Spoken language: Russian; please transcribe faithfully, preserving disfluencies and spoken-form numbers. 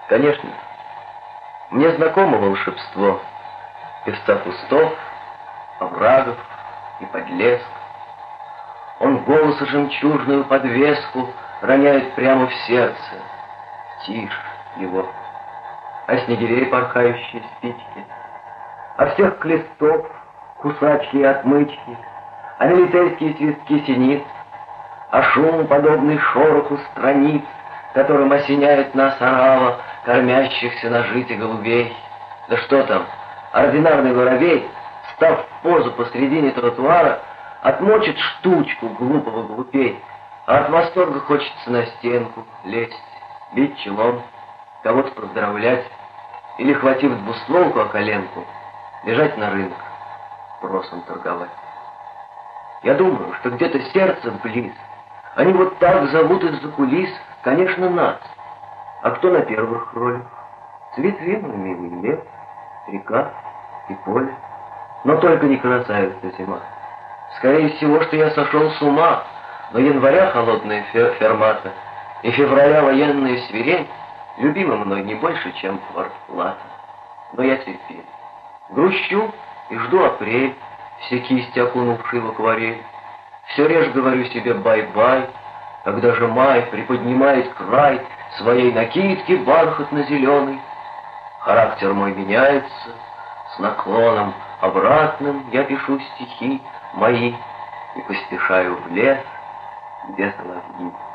Конечно, мне знакомо волшебство певца кустов, оврагов и подлеск. Он голоса жемчужную подвеску роняет прямо в сердце. Тишь его, а снегирей порхающие спички, а всех клестов кусачки и отмычки, а милицейские свистки синиц, а шум, подобный шороху страниц, которым осеняет нас орава, кормящихся на жите голубей. Да что там, ординарный воробей, став в позу посредине тротуара, отмочит штучку глупого глупей, а от восторга хочется на стенку лезть, бить челом, кого-то поздравлять, или, хватив двустволку о коленку, бежать на рынок, просом торговать. Я думаю, что где-то сердце близ. Они вот так зовут из-за кулис, конечно, нас. А кто на первых ролях? Цвет вену, милый лес, река и поле. Но только не красавица зима. Скорее всего, что я сошел с ума, но января холодная фер фермата и февраля военная свирень любима мной не больше, чем квартплата. Но я терпел. Грущу и жду апрель, все кисти окунувшие в акварель. Все реже говорю себе бай-бай, когда же май приподнимает край своей накидки бархатно-зеленый. Характер мой меняется, с наклоном обратным я пишу стихи мои и поспешаю в лес, где соловьи.